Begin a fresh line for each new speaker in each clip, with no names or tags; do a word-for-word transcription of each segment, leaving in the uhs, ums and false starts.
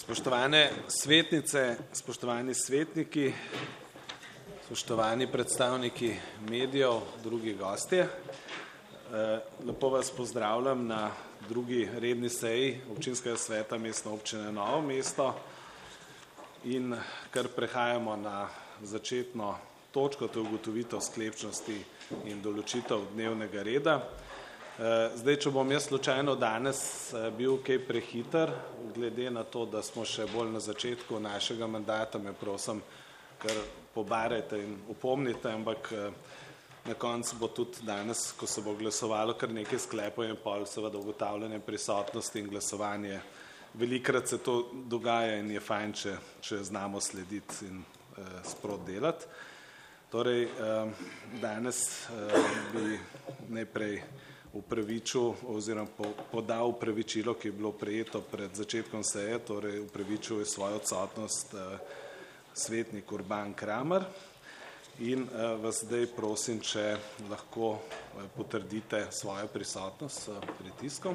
Spoštovane svetnice, spoštovani svetniki, spoštovani predstavniki medijev, drugi gostje. Lepo vas pozdravljam na drugi redni seji Občinskega sveta Mestne občine Novo mesto in kar prehajamo na začetno točko, to je ugotovitev sklepčnosti in določitev dnevnega reda. Zdaj, če bom jaz slučajno danes bil kaj prehiter, glede na to, da smo še bolj na začetku našega mandata, me prosim, kar pobarajte in upomnite, ampak na koncu bo tudi danes, ko se bo glasovalo, kar nekaj sklepov in pol, seveda ugotavljanje prisotnosti in glasovanje. Velikrat se to dogaja in je fajn, če, če znamo slediti in eh, sprot delati. Torej, eh, danes eh, bi najprej upravičil oziroma podal upravičilo, ki je bilo prejeto pred začetkom seje, torej upravičil je svojo odsotnost svetnik Urban Kramer in vas zdaj prosim, če lahko potrdite svojo prisotnost s pritiskom.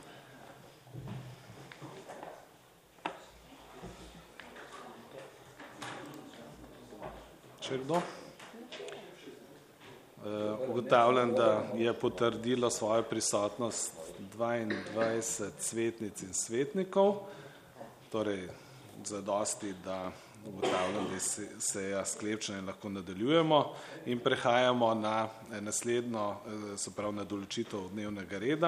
Še kdo? Ugotavljam, da je potrdilo svojo prisotnost dvaindvajset svetnic in svetnikov, torej zadosti, da ugotavljam, da je seja sklepčna in lahko nadaljujemo in prehajamo na naslednjo, se pravi na določitev dnevnega reda.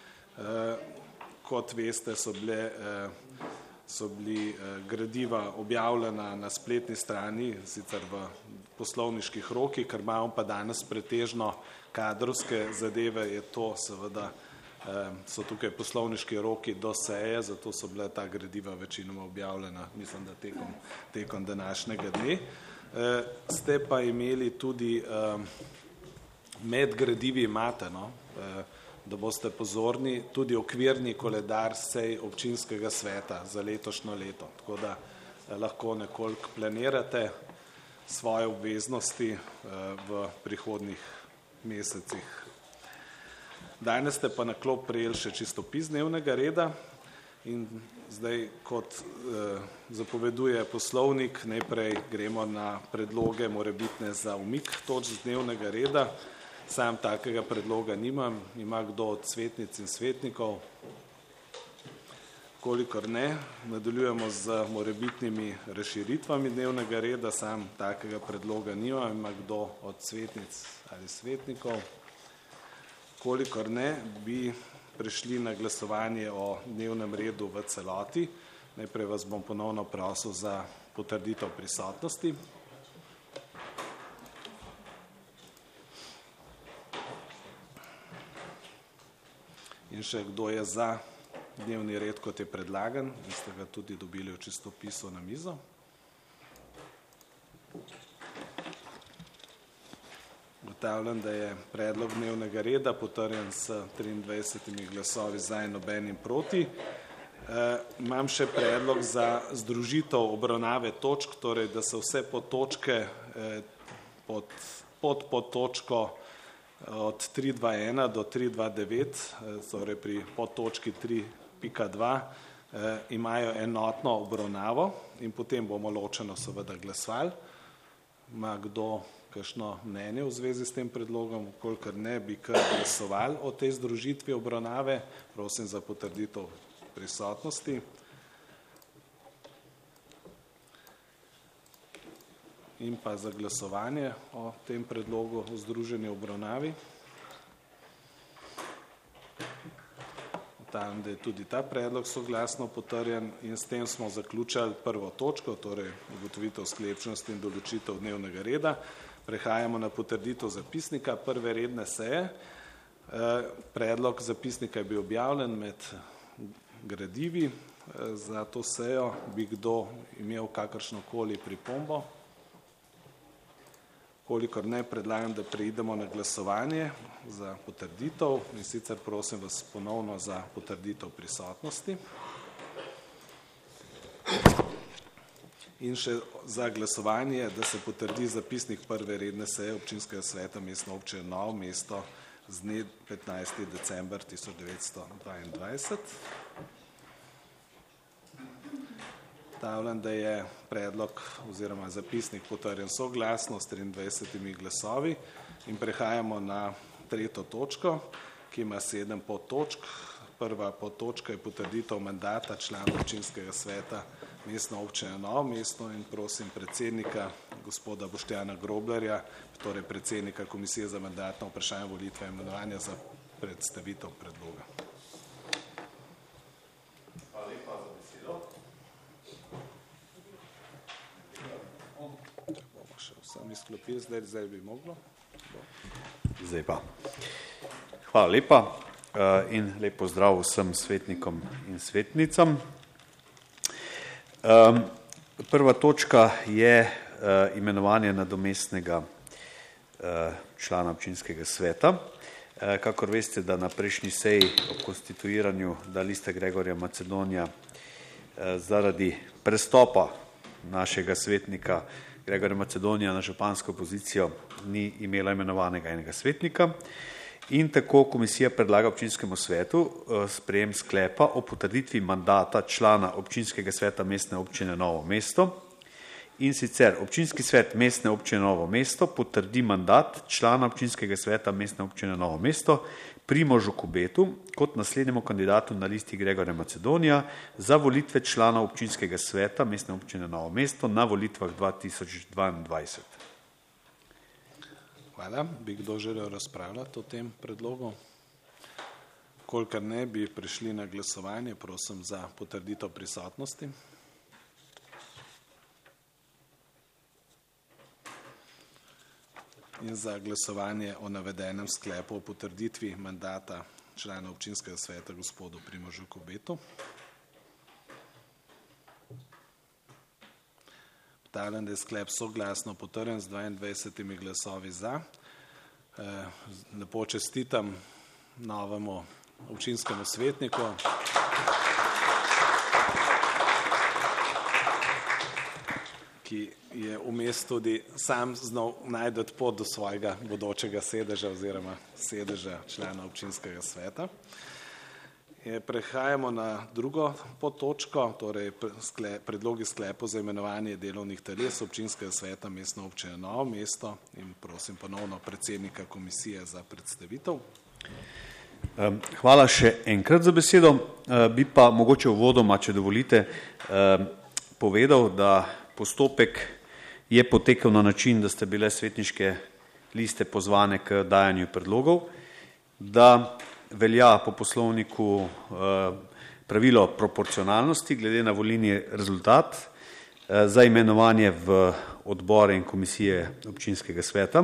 Kot veste, so bile so bili gradiva objavljena na spletni strani, sicer v poslovniških rokih, ker imamo pa danes pretežno kadrovske zadeve, je to seveda, so tukaj poslovniški roki do seje, zato so bile ta gradiva večinoma objavljena, mislim, da tekom, tekom današnjega dne. Ste pa imeli tudi med gradivi imate, no, da boste pozorni, tudi okvirni koledar sej občinskega sveta za letošnjo leto, tako da lahko nekoliko planirate svoje obveznosti v prihodnjih mesecih. Danes ste pa na klop prejeli še čistopis dnevnega reda in zdaj, kot zapoveduje poslovnik, najprej gremo na predloge morebitne za umik točk dnevnega reda. Sam takega predloga nimam, ima kdo od svetnic in svetnikov. Kolikor ne, nadaljujemo z morebitnimi razširitvami dnevnega reda, sam takega predloga nimam, ima kdo od svetnic ali svetnikov. Kolikor ne, bi prešli na glasovanje o dnevnem redu v celoti. Najprej vas bom ponovno prosil za potrditev prisotnosti. In še kdo je za dnevni red, kot je predlagan, in ste ga tudi dobili v čistopisu na mizo. Ugotavljam, da je predlog dnevnega reda potrjen s triindvajsetimi glasovi za in nobenim proti. E, imam še predlog za združitev obravnave točk, torej da se vse podtočke eh, pod, pod podtočko od tri dva ena do tri dva devet, torej pri podtočki tri pika dva, imajo enotno obravnavo in potem bomo ločeno seveda glasovali. Ima kdo kakšno mnenje v zvezi s tem predlogom? Kolikor ne, bi kar glasovali o tej združitvi obravnave. Prosim za potrditev prisotnosti. In pa za glasovanje o tem predlogu o združeni obravnavi. Ugotavljam, da je tudi ta predlog soglasno potrjen in s tem smo zaključili prvo točko, torej ugotovitev sklepčnosti in določitev dnevnega reda. Prehajamo na potrditev zapisnika prve redne seje. Predlog zapisnika je bil objavljen med gradivi za to sejo. Bi kdo imel kakršnokoli pripombo? Kolikor ne, predlagam, da preidemo na glasovanje za potrditev in sicer prosim vas ponovno za potrditev prisotnosti. In še za glasovanje, da se potrdi zapisnik prve redne seje Občinskega sveta Mestne občine Novo mesto z dne petnajsti december tisoč devetsto dvaindvajset. Ugotavljam, da je predlog oziroma zapisnik potrjen soglasno s triindvajsetimi glasovi in prehajamo na tretjo točko, ki ima sedem podtočk. Prva podtočka je potrditev mandata člana občinskega sveta Mestne občine Novo mesto in prosim predsednika gospoda Boštjana Groblerja, torej predsednika Komisije za mandatna vprašanja, volitve in imenovanja za predstavitev predloga. Hvala lepa za besedo. Bomo še vsem izklopili, zdaj, zdaj bi moglo.
Zdaj pa. Hvala lepa in lep pozdrav vsem svetnikom in svetnicam. Prva točka je imenovanje nadomestnega člana občinskega sveta. Kakor veste, da na prejšnji seji o konstituiranju, da lista Gregorja Macedonija zaradi prestopa našega svetnika Gregorja Macedonija na župansko pozicijo ni imela imenovanega enega svetnika. In tako komisija predlaga občinskemu svetu sprejem sklepa o potrditvi mandata člana občinskega sveta Mestne občine Novo mesto. In sicer občinski svet Mestne občine Novo mesto potrdi mandat člana občinskega sveta Mestne občine Novo mesto Primožu Kobetu kot naslednjemu kandidatu na listi Gregorja Macedonija za volitve člana občinskega sveta Mestne občine Novo mesto na volitvah dva tisoč dvaindvajset.
Hvala. Bi kdo želel razpravljati o tem predlogu? Kolikor ne, bi prišli na glasovanje, prosim za potrditev prisotnosti. In za glasovanje o navedenem sklepu o potrditvi mandata člana občinskega sveta gospodu Primožu Kobetu. Ugotavljam, da je sklep soglasno potrjen z dvaindvajsetimi glasovi za. Lepo čestitam novemu občinskemu svetniku. Ki je vmes tudi sam znal najti pot do svojega bodočega sedeža oziroma sedeža člana občinskega sveta. Prehajamo na drugo podtočko, torej predlogi sklepov za imenovanje delovnih teles občinskega sveta Mestne občine Novo mesto in prosim ponovno predsednika komisije za predstavitev.
Hvala še enkrat za besedo. Bi pa mogoče uvodoma, če dovolite, povedal, da postopek je potekel na način, da ste bile svetniške liste pozvane k dajanju predlogov, da velja po poslovniku pravilo proporcionalnosti glede na volilni rezultat za imenovanje v odbore in komisije občinskega sveta.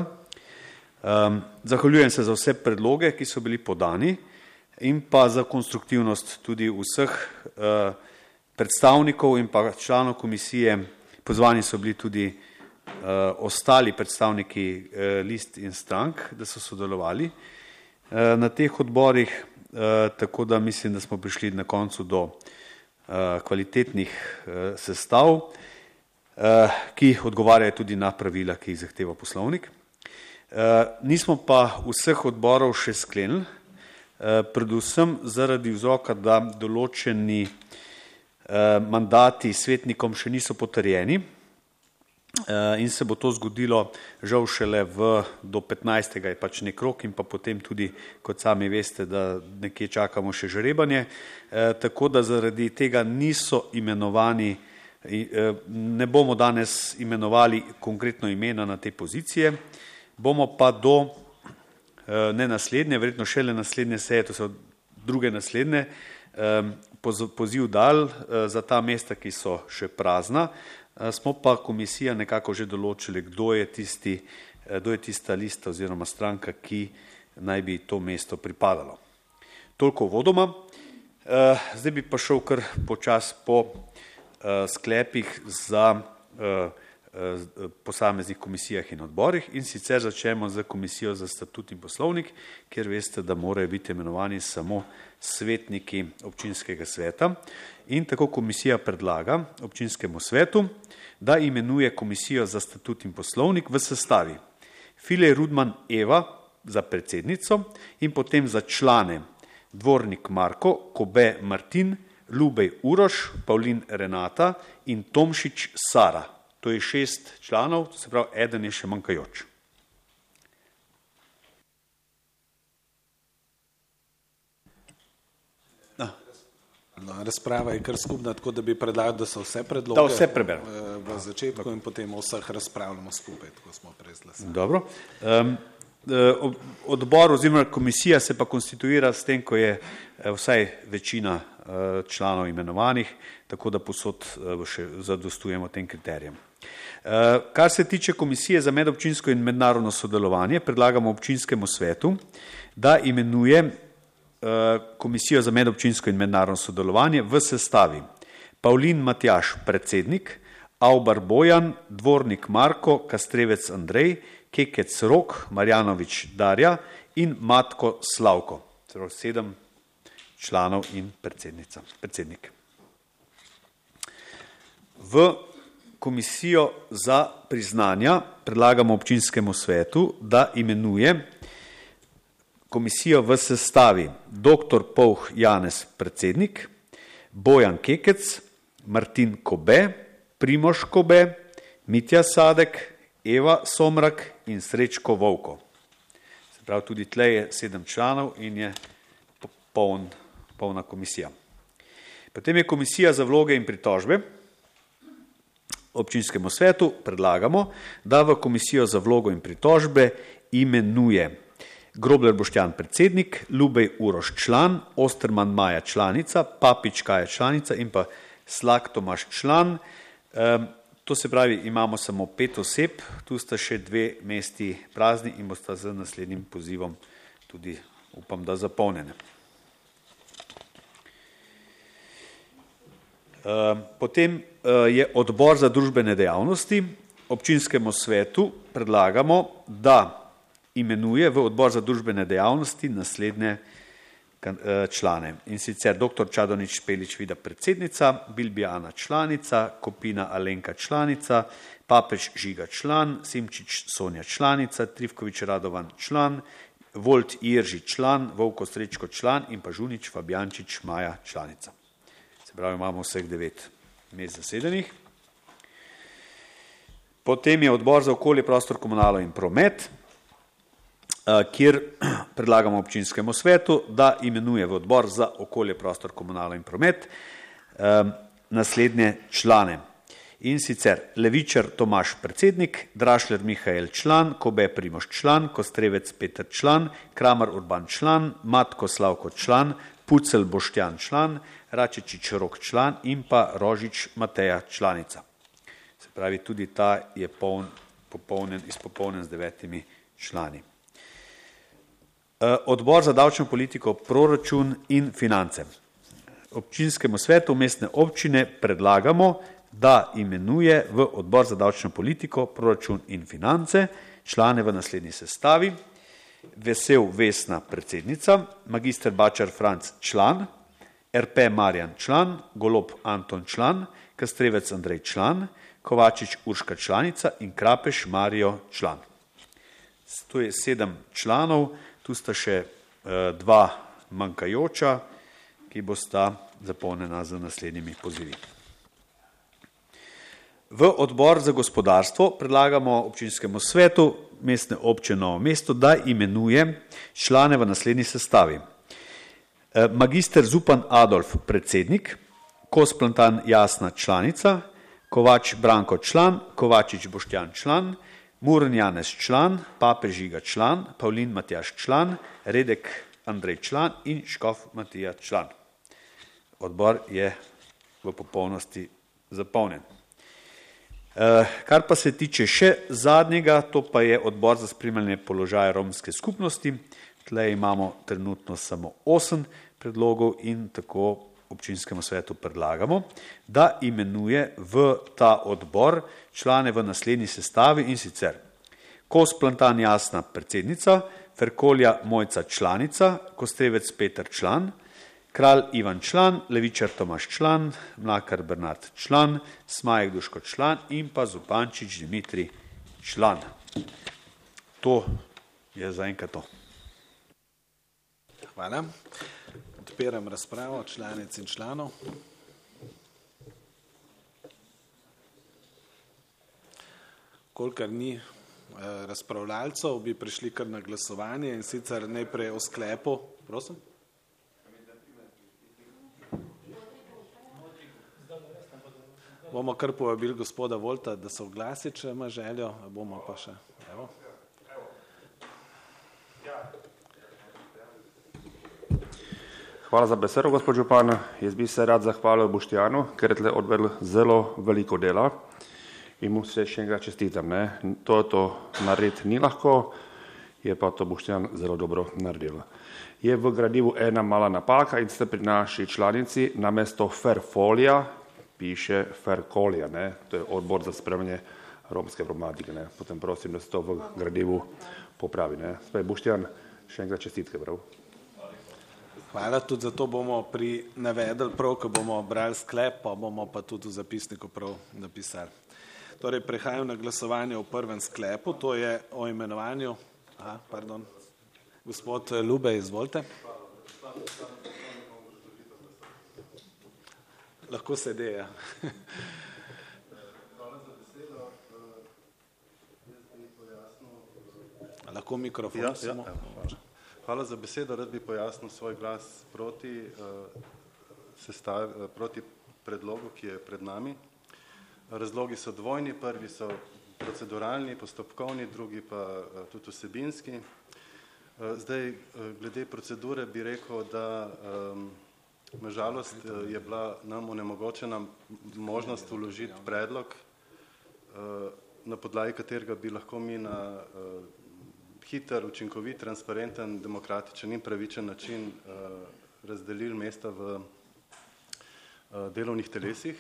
Zahvaljujem se za vse predloge, ki so bili podani in pa za konstruktivnost tudi vseh predstavnikov in pa članov komisije. Pozvani so bili tudi ostali predstavniki list in strank, da so sodelovali na teh odborih, tako da mislim, da smo prišli na koncu do kvalitetnih sestav, ki odgovarjajo tudi na pravila, ki jih zahteva poslovnik. Nismo pa vseh odborov še sklenili, predvsem zaradi vzroka, da določeni mandati svetnikom še niso potrjeni in se bo to zgodilo žal šele v, do petnajstega je pač nek rok in pa potem tudi, kot sami veste, da nekje čakamo še žrebanje, tako da zaradi tega niso imenovani, ne bomo danes imenovali konkretno imena na te pozicije, bomo pa do ne naslednje, verjetno šele naslednje seje, to so druge naslednje, poziv dal za ta mesta, ki so še prazna, smo pa komisija nekako že določili, kdo je tisti, kdo je tista lista oziroma stranka, ki naj bi to mesto pripadalo. Toliko uvodoma. Zdaj bi pa šel kar počas po sklepih za posameznih komisijah in odborih in sicer začnemo z komisijo za statut in poslovnik, kjer veste, da morajo biti imenovani samo svetniki občinskega sveta in tako komisija predlaga občinskemu svetu, da imenuje komisijo za statut in poslovnik v sestavi File Rudman Eva za predsednico in potem za člane Dvornik Marko, Kobe Martin, Lubej Uroš, Pavlin Renata in Tomšič Sara. To je šest članov, to se pravi, eden je še manjkajoč.
Razprava je kar skupna, tako da bi predlagal, da so vse predloge
da vse preberem
v začetku in potem vseh razpravljamo skupaj, tako smo prezglasili.
Dobro. Um, odbor oziroma komisija se pa konstituira s tem, ko je vsaj večina uh, članov imenovanih, tako da posod uh, še zadostujemo tem kriterijem. Uh, kar se tiče komisije za medobčinsko in mednarodno sodelovanje, predlagamo občinskemu svetu, da imenuje Komisijo za medobčinsko in mednarodno sodelovanje v sestavi Pavlin Matjaž, predsednik, Avbar Bojan, Dvornik Marko, Kastrevec Andrej, Kekec Rok, Marjanovič Darja in Matko Slavko. Sedem članov in predsednica, predsednik. V komisijo za priznanja predlagamo občinskemu svetu, da imenuje komisijo v sestavi doktor Povh Janez, predsednik, Bojan Kekec, Martin Kobe, Primož Kobe, Mitja Sadek, Eva Somrak in Srečko Vovko. Se pravi, tudi tle je sedem članov in je poln, polna komisija. Potem je komisija za vloge in pritožbe. Občinskemu svetu predlagamo, da v komisijo za vlogo in pritožbe imenuje Grobler Boštjan, predsednik, Lubej Uroš, član, Osterman Maja, članica, Papič Kaja, članica in pa Slak Tomaž, član. Um, to se pravi, imamo samo pet oseb, tu sta še dve mesti prazni in bosta z naslednjim pozivom tudi, upam, da zapolnjene. Um, potem uh, je odbor za družbene dejavnosti. Občinskemu svetu predlagamo, da imenuje v odbor za družbene dejavnosti naslednje člane. In sicer doktor Čadonič Špelič Vida, predsednica, Bilbija Ana, članica, Kopina Alenka, članica, Papež Žiga, član, Simčič Sonja, članica, Trivkovič Radovan, član, Volt Irži, član, Vovko Srečko, član in pa Žunič Fabjančič Maja, članica. Se pravi, imamo vseh devet mest zasedenih. Potem je odbor za okolje, prostor, komunalo in promet, kjer predlagamo občinskemu svetu, da imenuje v odbor za okolje, prostor, komunalo in promet naslednje člane. In sicer Levičar Tomaž, predsednik, Drašler Mihael, član, Kobe Primož, član, Kostrevec Peter, član, Kramar Urban, član, Matko Slavko, član, Pucelj Boštjan, član, Račečič Rok, član in pa Rožič Mateja, članica. Se pravi, tudi ta je poln, popolnen, izpopolnen z devetimi člani. Odbor za davčno politiko, proračun in finance. Občinskemu svetu mestne občine predlagamo, da imenuje v odbor za davčno politiko, proračun in finance člane v naslednji sestavi: Vesel Vesna, predsednica, magister Bačar Franc, član, er pe Marjan, član, Golob Anton, član, Kastrevec Andrej, član, Kovačič Urška, članica in Krapeš Marijo, član. To je sedem članov. Tu sta še uh, dva manjkajoča, ki bosta zapolnjena z naslednjimi pozivi. V odbor za gospodarstvo predlagamo občinskemu svetu mestne občine Novo mesto, da imenuje člane v naslednji sestavi. Uh, magister Zupan Adolf, predsednik, Kos Plantan Jasna, članica, Kovač Branko, član, Kovačič Boštjan, član, Muren Janez, član, Papež Žiga, član, Pavlin Matjaž, član, Redek Andrej, član in Škof Matija, član. Odbor je v popolnosti zapolnjen. E, kar pa se tiče še zadnjega, to pa je odbor za spremljanje položaja romske skupnosti. Tle imamo trenutno samo osem predlogov in tako občinskemu svetu predlagamo, da imenuje v ta odbor člane v naslednji sestavi, in sicer Kos Plantan Jasna, predsednica, Ferkolja Mojca, članica, Kostrevec Peter, član, Kralj Ivan, član, Levičar Tomaž, član, Mlakar Bernard, član, Smajek Duško, član in pa Zupančič Dimitrij, član. To je zaenkrat to.
Hvala. odpiram razpravo članic in članov. Kolikor ni razpravljalcev, bi prišli kar na glasovanje in sicer najprej o sklepu. Prosim? Bomo kar povabili gospoda Volta, da se oglasi, če ima željo, bomo pa še. Evo.
Hvala za besedo, gospod župan. Jaz bi se rad zahvalil Boštjanu, ker je tle odvedel zelo veliko dela in mu se še enkrat čestitam. Ne? To, to narediti ni lahko, je pa to Boštjan zelo dobro naredil. Je v gradivu ena mala napaka in ste pri naši članici namesto Ferfolija piše Ferkolija, ne? To je odbor za spremljanje romske problematike. Ne? Potem prosim, da se to v gradivu popravi. Ne? Spaj Boštjan, še enkrat čestitke, prav.
Hvala, tudi zato bomo pri navedli prav, ko bomo brali sklep, pa bomo pa tudi v zapisniku prav napisali. Torej, prehajam na glasovanje v prvem sklepu, to je o imenovanju. Aha, pardon. Gospod Lubej, izvolite. Lahko sede, ja. Lahko mikrofon.
Ja, ja, hvala za besedo. Rad bi pojasnil svoj glas proti, sestav, proti predlogu, ki je pred nami. Razlogi so dvojni, prvi so proceduralni, postopkovni, drugi pa tudi vsebinski. Zdaj, glede procedure bi rekel, da na žalost je bila nam onemogočena možnost vložiti predlog, na podlagi katerega bi lahko mi na hiter, učinkovit, transparenten, demokratičen in pravičen način razdelili mesta v delovnih telesih.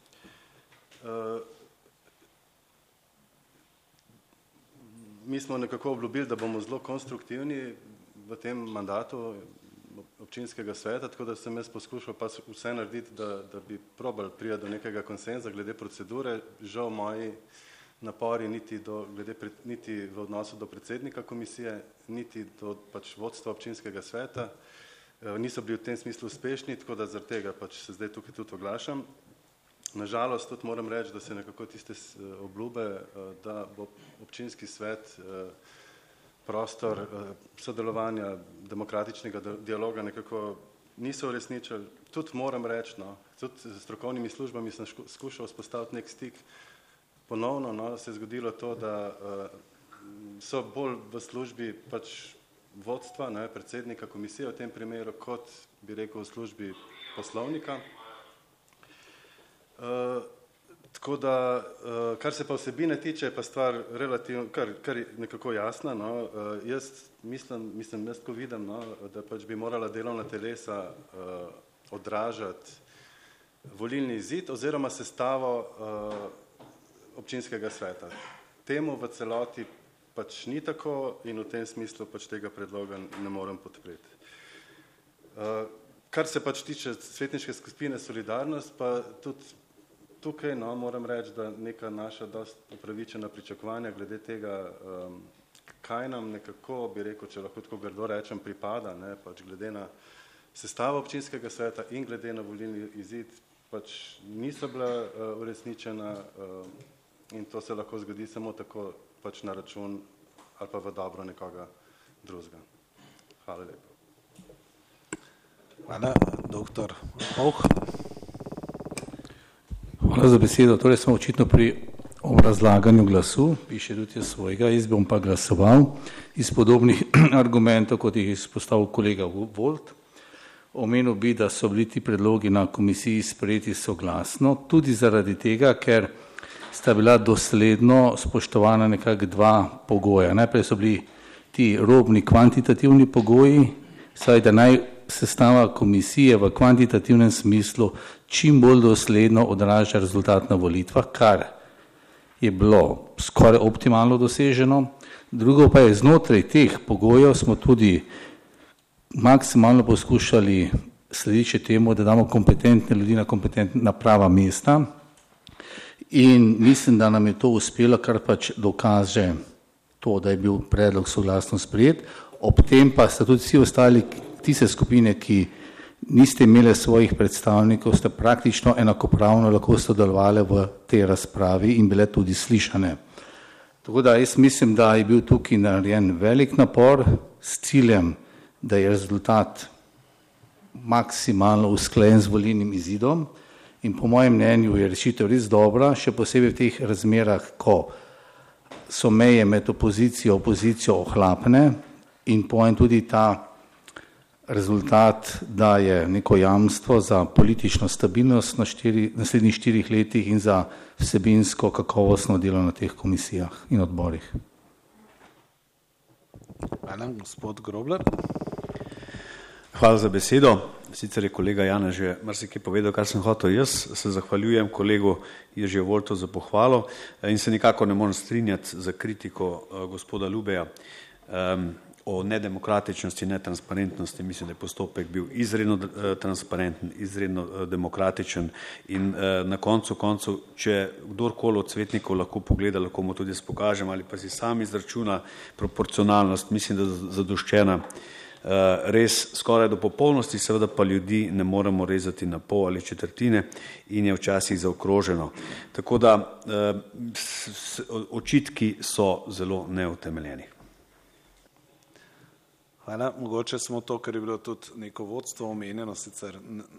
Mi smo nekako obljubili, da bomo zelo konstruktivni v tem mandatu občinskega sveta, tako da sem jaz poskušal pa vse narediti, da, da bi probali priti do nekega konsenza glede procedure. Žal moji napori niti, do, glede, niti v odnosu do predsednika komisije, niti do pač vodstva občinskega sveta niso bili v tem smislu uspešni, tako da zaradi tega pač se zdaj tukaj tudi oglašam. Nažalost tudi moram reči, da se nekako tiste obljube, da bo občinski svet prostor sodelovanja, demokratičnega dialoga nekako niso uresničili. Tudi moram reči, no, tudi s strokovnimi službami sem skušal vzpostaviti nek stik. Ponovno no, se je zgodilo to, da so bolj v službi pač vodstva, ne, predsednika komisije v tem primeru, kot bi rekel v službi poslovnika. Uh, tako da, uh, kar se pa vsebine tiče, je pa stvar relativno, kar, kar nekako jasna. No? Uh, jaz mislim, mislim, jaz ko vidim, no, da pač bi morala delovna telesa uh, odražati volilni izid oziroma sestavo uh, občinskega sveta. Temu v celoti pač ni tako in v tem smislu pač tega predloga ne morem podpreti. Uh, kar se pač tiče svetniške skupine Solidarnost, pa tudi tukaj no, moram reči, da neka naša dost upravičena pričakovanja glede tega, um, kaj nam nekako, bi rekel, če lahko tako grdo rečem, pripada, ne, pač glede na sestavo občinskega sveta in glede na volilni izid, pač niso bila uh, uresničena uh, in to se lahko zgodi samo tako pač na račun ali pa v dobro nekoga drugega. Hvala lepa.
Hvala, doktor Povh.
Hvala za besedo. Torej smo očitno pri obrazlaganju glasu, piše tudi jaz svojega, jaz bom pa glasoval iz podobnih argumentov, kot jih je izpostavil kolega Volt. Omenil bi, da so bili ti predlogi na komisiji sprejeti soglasno, tudi zaradi tega, ker sta bila dosledno spoštovana nekako dva pogoja. Najprej so bili ti robni kvantitativni pogoji, saj da naj sestava komisije v kvantitativnem smislu čim bolj dosledno odraža rezultat na volitvah, kar je bilo skoraj optimalno doseženo. Drugo pa je, znotraj teh pogojev smo tudi maksimalno poskušali slediti temu, da damo kompetentne ljudi na kompetentna prava mesta in mislim, da nam je to uspelo, kar pač dokaže to, da je bil predlog soglasno sprejet. Ob tem pa sta tudi vsi ostali tiste skupine, ki niste imeli svojih predstavnikov, ste praktično enakopravno lahko sodelovali v tej razpravi in bile tudi slišane. Tako da jaz mislim, da je bil tukaj narejen velik napor s ciljem, da je rezultat maksimalno usklajen z volilnim izidom in po mojem mnenju je rešitev res dobra, še posebej v teh razmerah, ko so meje med opozicijo, opozicijo ohlapne in pojem tudi ta rezultat daje neko jamstvo za politično stabilnost na štiri, naslednjih štirih letih in za vsebinsko kakovostno delo na teh komisijah in odborih.
Hvala, gospod Grobler.
Hvala za besedo. Sicer je kolega Jana že marsikaj povedal, kar sem hotel jaz. Se zahvaljujem kolegu Jeržiju Voltu za pohvalo in se nikako ne morem strinjati za kritiko gospoda Lubeja um, o nedemokratičnosti, netransparentnosti. Mislim, da je postopek bil izredno transparenten, izredno demokratičen in uh, na koncu koncev, če kdorkoli od svetnikov lahko pogleda, lahko mu tudi spokažem ali pa si sam izračuna proporcionalnost, mislim, da je zadoščena res skoraj do popolnosti, seveda pa ljudi ne moremo rezati na pol ali četrtine in je včasih zaokroženo. Tako da očitki so zelo neutemeljeni.
Hvala. Mogoče smo to, ker je bilo tudi neko vodstvo omenjeno, sicer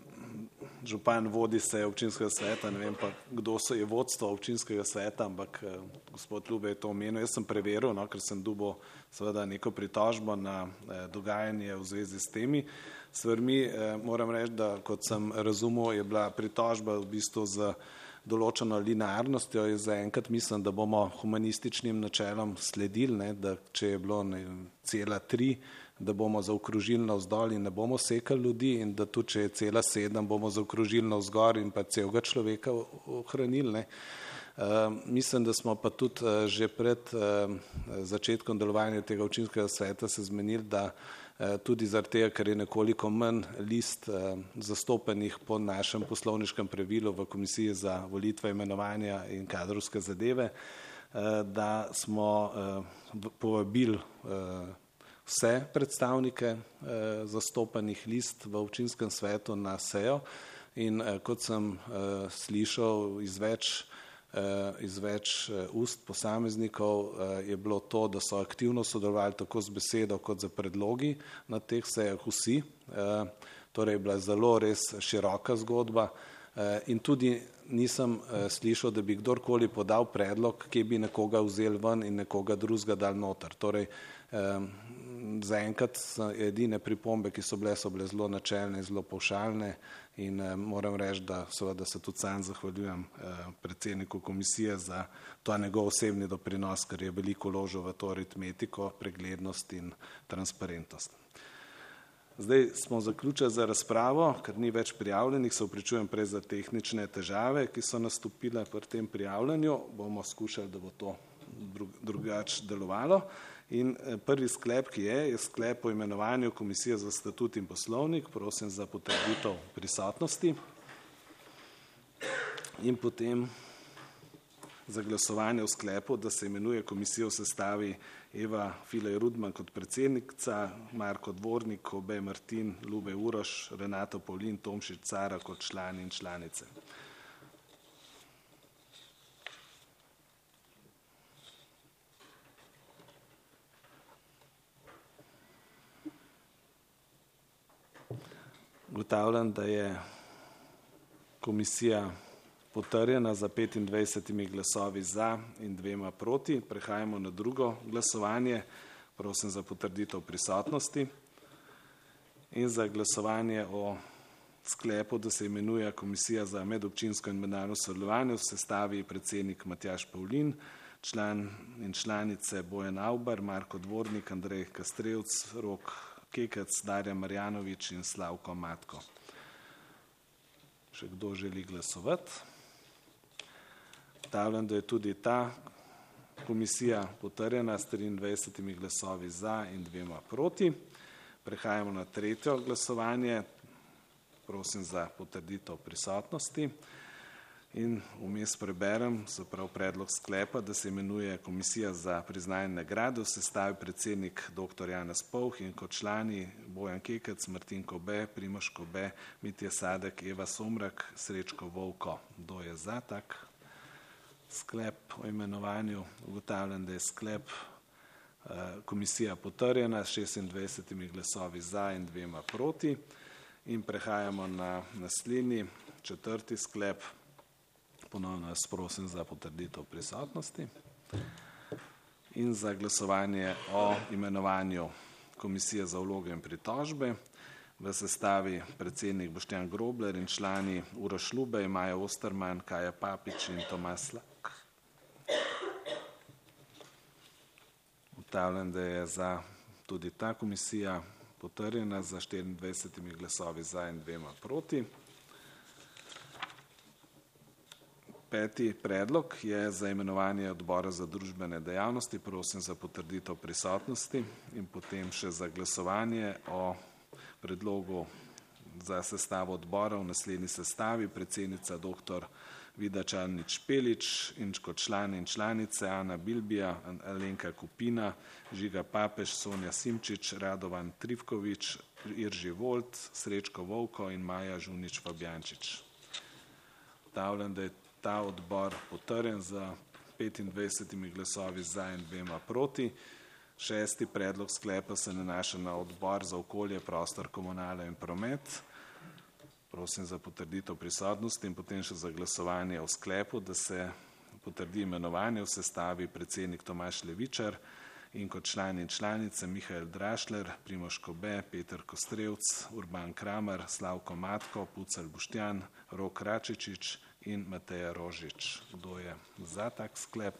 župan vodi se občinskega sveta, ne vem pa, kdo so je vodstvo občinskega sveta, ampak eh, gospod Lube je to omenil. Jaz sem preveril, no, ker sem dobil seveda neko pritožbo na eh, dogajanje v zvezi s temi stvarmi. Eh, moram reči, da kot sem razumel, je bila pritožba v bistvu z določeno linearnostjo. Jaz zaenkrat mislim, da bomo humanističnim načelom sledili, ne, da če je bilo ne, cela tri, da bomo zaokrožili navzdol in ne bomo sekali ljudi in da tudi, če je cela sedem, bomo zaokrožili navzgor in pa celega človeka ohranili. Ne. Uh, mislim, da smo pa tudi uh, že pred uh, začetkom delovanja tega občinskega sveta se zmenili, da uh, tudi zaradi tega, ker je nekoliko manj list uh, zastopenih po našem poslovniškem pravilu v Komisiji za volitve, imenovanja in kadrovske zadeve, uh, da smo uh, povabili uh, vse predstavnike eh, zastopanih list v občinskem svetu na sejo in eh, kot sem eh, slišal iz več, eh, iz več eh, ust posameznikov, eh, je bilo to, da so aktivno sodelovali tako z besedo kot za predlogi na teh sejah vsi. Eh, torej je bila zelo res široka zgodba eh, in tudi nisem eh, slišal, da bi kdorkoli podal predlog, ki bi nekoga vzel ven in nekoga drugega dal noter. Torej, eh, zaenkrat edine pripombe, ki so bile, so bile zelo načelne, zelo pavšalne in eh, moram reči, da seveda se tudi sam zahvaljujem eh, predsedniku komisije za to njegov osebni doprinos, ker je veliko vložil v to aritmetiko, preglednost in transparentnost. Zdaj smo zaključili za razpravo, ker ni več prijavljenih, se opravičujem prej za tehnične težave, ki so nastopile pri tem prijavljanju. Bomo skušali, da bo to drugače delovalo. In prvi sklep, ki je, je sklep o imenovanju Komisije za statut in poslovnik. Prosim za potrditev prisotnosti. In potem za glasovanje v sklepu, da se imenuje komisijo v sestavi Eva Filej Rudman kot predsednica, Marko Dvornik, Kobe Martin, Lube Uroš, Renato Pavlin, Tomšič Cara kot člani in članice. Ugotavljam, da je komisija potrjena za petindvajsetimi glasovi za in dvema proti. Prehajamo na drugo glasovanje. Prosim za potrditev prisotnosti. In za glasovanje o sklepu, da se imenuje Komisija za medobčinsko in mednarodno sodelovanje v sestavi predsednik Matjaž Pavlin, član in članice Bojan Avbar, Marko Dvornik, Andrej Kastrevc, Rok Kekec, Darja Marjanovič in Slavko Matko. Še kdo želi glasovati? Ugotavljam, da je tudi ta komisija potrjena s triindvajsetimi glasovi za in dvema proti. Prehajamo na tretje glasovanje. Prosim za potrditev prisotnosti. In vmes preberem, se pravi predlog sklepa, da se imenuje Komisija za priznanje nagrade v sestavi predsednik doktor Janez Povh in kot člani Bojan Kekec, Martin Kobe, Primož Kobe, Mitja Sadek, Eva Somrak, Srečko Volko. Kdo je za tak sklep o imenovanju? Ugotavljam, da je sklep komisija potrjena s šestindvajsetimi glasovi za in dvema proti. In prehajamo na naslednji, četrti sklep. Ponovno vas prosim za potrditev prisotnosti in za glasovanje o imenovanju Komisije za vloge in pritožbe v sestavi predsednik Boštjan Grobler in člani Uroš Lubej, Maja Osterman, Kaja Papič in Tomaž Slak. Ugotavljam, da je za tudi ta komisija potrjena za štiriindvajsetimi glasovi za in dvema proti. Peti predlog je za imenovanje odbora za družbene dejavnosti. Prosim za potrditev prisotnosti in potem še za glasovanje o predlogu za sestavo odbora v naslednji sestavi. Predsednica doktor Vida Čadonič Špelič in kot člani in članice Ana Bilbija, Alenka Kupina, Žiga Papež, Sonja Simčič, Radovan Trivkovič, Irži Volt, Srečko Volko in Maja Žunič Fabjančič. Ugotavljam, da je ta odbor potrjen za petindvajsetimi glasovi za in dvema proti. Šesti predlog sklepa se nanaša na odbor za okolje, prostor, komunalo in promet. Prosim za potrditev prisotnosti in potem še za glasovanje o sklepu, da se potrdi imenovanje v sestavi predsednik Tomaž Levičar in kot člani in članice Mihael Drašler, Primož Kobe, Peter Kostrevc, Urban Kramer, Slavko Matko, Pucelj Boštjan, Rok Račičič in Mateja Rožič. Kdo je za tak sklep?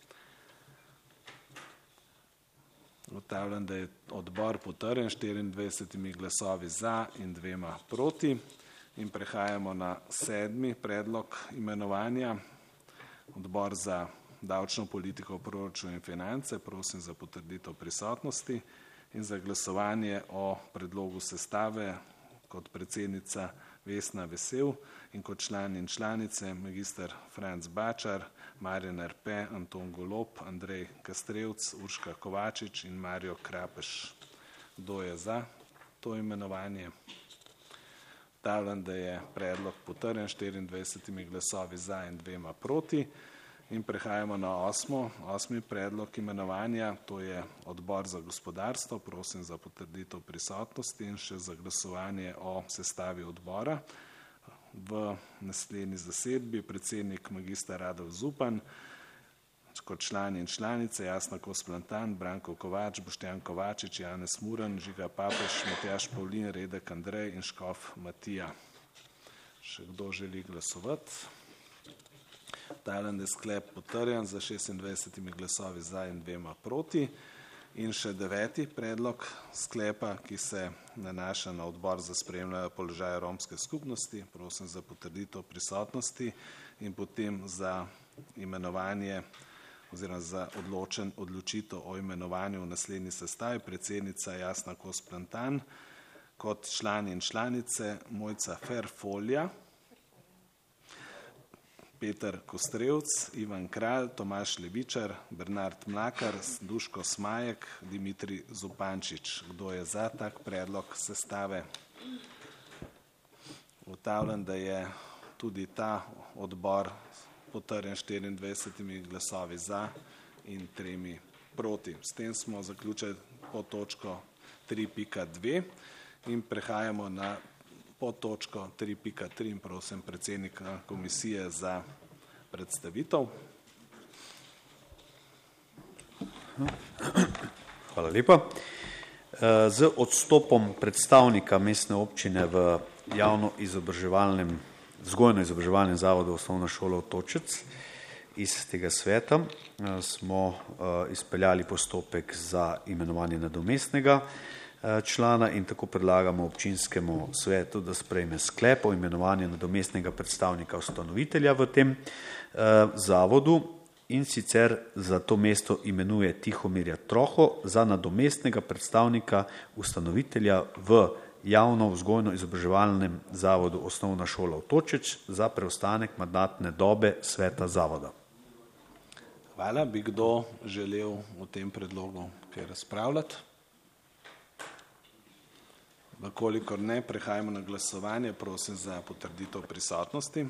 Ugotavljam, da je odbor potrjen s štiriindvajsetimi glasovi za in dvema proti. In prehajamo na sedmi predlog imenovanja. Odbor za davčno politiko, proračun in finance. Prosim za potrditev prisotnosti in za glasovanje o predlogu sestave kot predsednica Vesna Vesel in kot člani in članice magister Franc Bačar, Marjan Erpe, Anton Golob, Andrej Kastrevc, Urška Kovačič in Mario Krapeš. Kdo je za to imenovanje? Ugotavljam, da je predlog potrjen s štiriindvajsetimi glasovi za in dvema proti. In prehajamo na osmo, osmi predlog imenovanja, to je odbor za gospodarstvo. Prosim za potrditev prisotnosti in še za glasovanje o sestavi odbora. V naslednji zasedbi predsednik magister Radov Zupan, kot člani in članice Jasna Kos-Plantan, Branko Kovač, Boštjan Kovačič, Janez Muran, Žiga Papež, Matjaž Pavlin, Redek Andrej in Škof Matija. Še kdo želi glasovati? Ugotavljam, da je sklep potrjen za šestindvajsetimi glasovi za in dvema proti. In še deveti predlog sklepa, ki se nanaša na odbor za spremljanje položaja romske skupnosti. Prosim za potrditev prisotnosti in potem za imenovanje oziroma za odločen odločitev o imenovanju v naslednji sestavi. Predsednica Jasna Kos-Plantan, kot člani in članice Mojca Ferfolja, Peter Kostrevc, Ivan Kralj, Tomaž Levičar, Bernard Mlakar, Duško Smajek, Dimitri Zupančič. Kdo je za tak predlog sestave? Ugotavljam, da je tudi ta odbor potrjen s štiriindvajsetimi glasovi za in tremi proti. S tem smo zaključili pod točko tri pika dve in prehajamo na pod točko tri pika tri in prosim predsednika komisije za predstavitev.
Hvala lepa. Z odstopom predstavnika mestne občine v javno izobraževalnem vzgojno-izobraževalnem zavodu Osnovna šola Otočec iz tega sveta smo izpeljali postopek za imenovanje nadomestnega člana in tako predlagamo občinskemu svetu, da sprejme sklep o imenovanju nadomestnega predstavnika ustanovitelja v tem zavodu in sicer za to mesto imenuje Tihomirja Troho za nadomestnega predstavnika ustanovitelja v javno vzgojno-izobraževalnem zavodu Osnovna šola Otočec za preostanek mandatne dobe sveta zavoda.
Hvala. Bi kdo želel o tem predlogu kaj razpravljati? Vkolikor ne, prehajamo na glasovanje. Prosim za potrditev prisotnosti.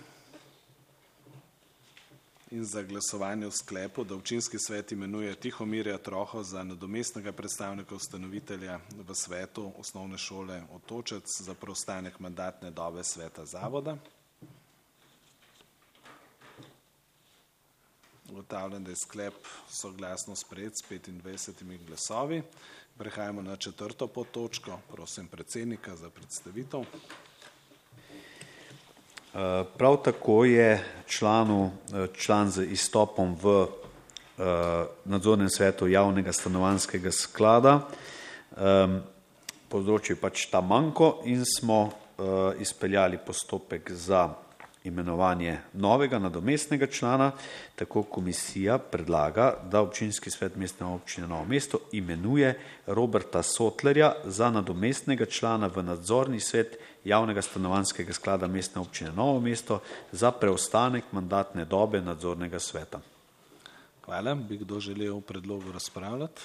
In za glasovanje v sklepu, da občinski svet imenuje Tihomirja Troho za nadomestnega predstavnika ustanovitelja v svetu Osnovne šole Otočec za preostanek mandatne dobe sveta zavoda. Ugotavljam, da je sklep soglasno sprejet s petindvajsetimi glasovi. Prehajamo na četrto podtočko. Prosim predsednika za predstavitev.
Prav tako je članu, član z izstopom v nadzornem svetu javnega stanovanjskega sklada povzročil pač ta manko in smo izpeljali postopek za imenovanje novega nadomestnega člana. Tako komisija predlaga, da občinski svet Mestne občine Novo mesto imenuje Roberta Sotlerja za nadomestnega člana v nadzorni svet javnega stanovanjskega sklada Mestne občine Novo mesto za preostanek mandatne dobe nadzornega sveta.
Hvala. Bi kdo želel v predlogu razpravljati?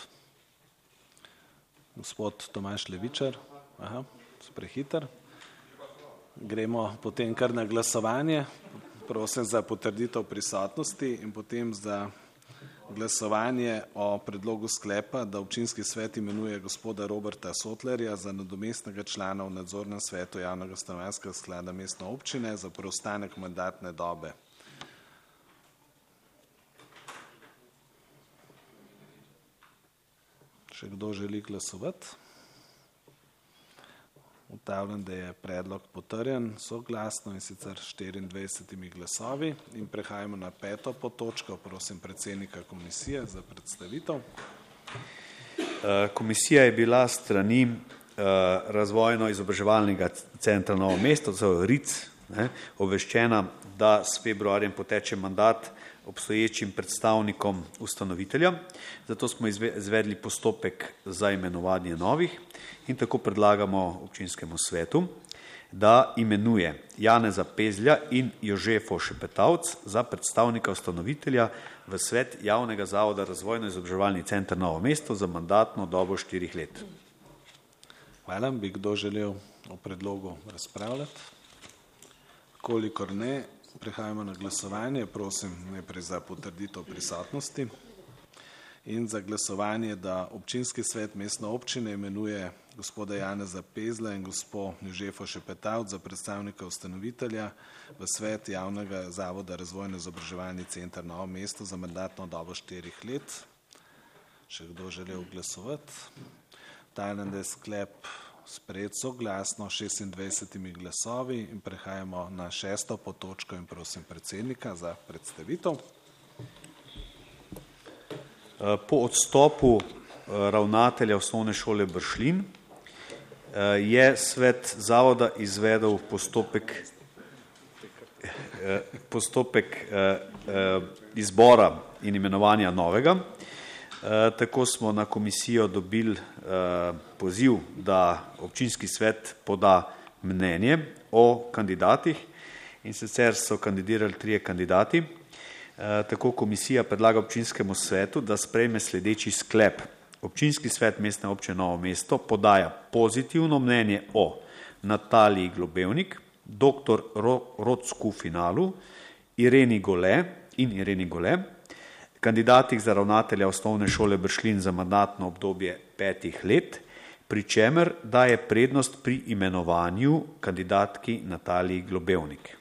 Gospod Tomaž Levičar. Aha, prehiter. Gremo potem kar na glasovanje. Prosim za potrditev prisotnosti in potem za glasovanje o predlogu sklepa, da občinski svet imenuje gospoda Roberta Sotlerja za nadomestnega člana v nadzornem svetu javnega stanovanjskega sklada Mestne občine za preostanek mandatne dobe. Še kdo želi glasovati? Ugotavljam, da je predlog potrjen soglasno in sicer štiriindvajsetimi glasovi. In prehajamo na peto podtočko. Prosim predsednika komisije za predstavitev.
Komisija je bila s strani Razvojno-izobraževalnega centra Novo mesto, to je R I C, ne, obveščena, da s februarjem poteče mandat obstoječim predstavnikom ustanovitelja. Zato smo izvedli postopek za imenovanje novih in tako predlagamo občinskemu svetu, da imenuje Janeza Pezlja in Jožefo Šepetavc za predstavnika ustanovitelja v svet javnega zavoda Razvojno-izobraževalni center Novo mesto za mandatno dobo štirih let.
Hvala. Bi kdo želel o predlogu razpravljati? Kolikor ne, prehajamo na glasovanje. Prosim najprej za potrditev prisotnosti in za glasovanje, da občinski svet Mestne občine imenuje gospoda Janeza Pezla in gospo Jožefo Šepetavc za predstavnika ustanovitelja v svet javnega zavoda Razvojno-izobraževalni center Novo mesto za mandatno dobo štirih let. Še kdo želel glasovati? Ugotavljam, da je sklep sprejet soglasno šestindvajsetimi glasovi in prehajamo na šesto podtočko in prosim predsednika za predstavitev.
Po odstopu ravnatelja Osnovne šole Bršljin je svet zavoda izvedel postopek, postopek izbora in imenovanja novega. Tako smo na komisijo dobili poziv, da občinski svet poda mnenje o kandidatih in sicer so kandidirali trije kandidati. Tako komisija predlaga občinskemu svetu, da sprejme sledeči sklep. Občinski svet Mestne občine Novo mesto podaja pozitivno mnenje o Nataliji Globevnik, doktor Rocku Finalu, Ireni Gole in Ireni Gole, kandidatih za ravnatelja Osnovne šole Bršljin za mandatno obdobje petih let, pri čemer daje prednost pri imenovanju kandidatki Nataliji Globevnik.